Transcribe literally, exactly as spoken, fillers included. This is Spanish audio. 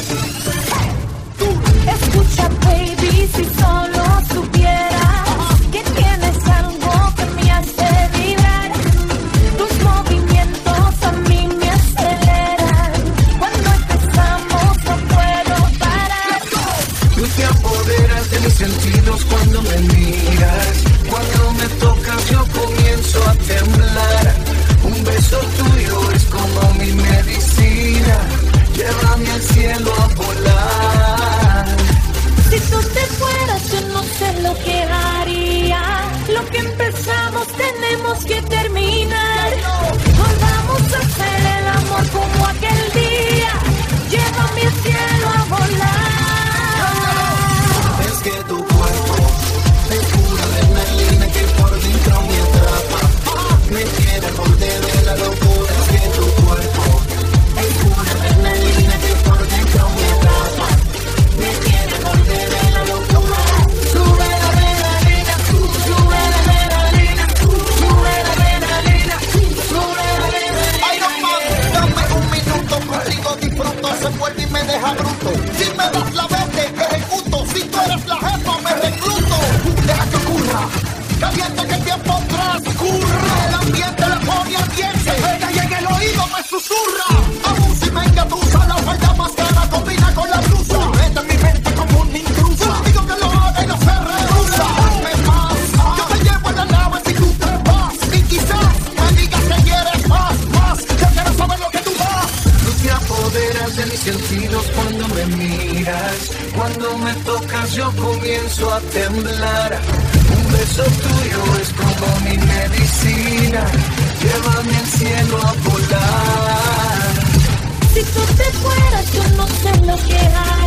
Escucha, baby, si solo supieras que tienes algo que me hace vibrar. Tus movimientos a mí me aceleran. Cuando empezamos no puedo parar. Tú te apoderas de mis sentidos cuando me miras. Cuando me tocas yo comienzo a temblar. Un beso tuyo es como mi medicina. Llévame al cielo a volar. Si tú te fueras yo no sé lo que haría. Lo que empezamos tenemos que terminar. Volvamos a hacer el amor como aquel día. Llévame al cielo a volar. Es que tu cuerpo es pura adrenalina que por dentro me atrapa. Me tiene al borde de la locura. Es que tu cuerpo es pura adrenalina que por dentro me atrapa. Me tiene al borde de la locura. Sube la adrenalina, sube la adrenalina, sube la adrenalina, sube la adrenalina. Ay, no más, dame un minuto, contigo disfruto, se muerde y me deja bruto. Si me das la verde, ejecuto. Si tú eres la jefa, me recluto. Deja que ocurra, caliente que el tiempo transcurra. El ambiente le pone ambiente, ella y en el oído me susurra. Aún si me engatusa, la falda más cara combina con la blusa. Mete en mi mente como un intruso. Yo digo que lo haga y no se rehúsa. Hazme más, yo te llevo en la nave si tú te vas. Y quizás me digas que quieres más, más. Yo quiero saber lo que tú das. Tú te apoderas de mis sentidos cuando me miras. Cuando me tocas yo comienzo a temblar. Un beso tuyo es como mi medicina. Llévame al cielo a volar. Si tú te fueras yo no sé lo que haría.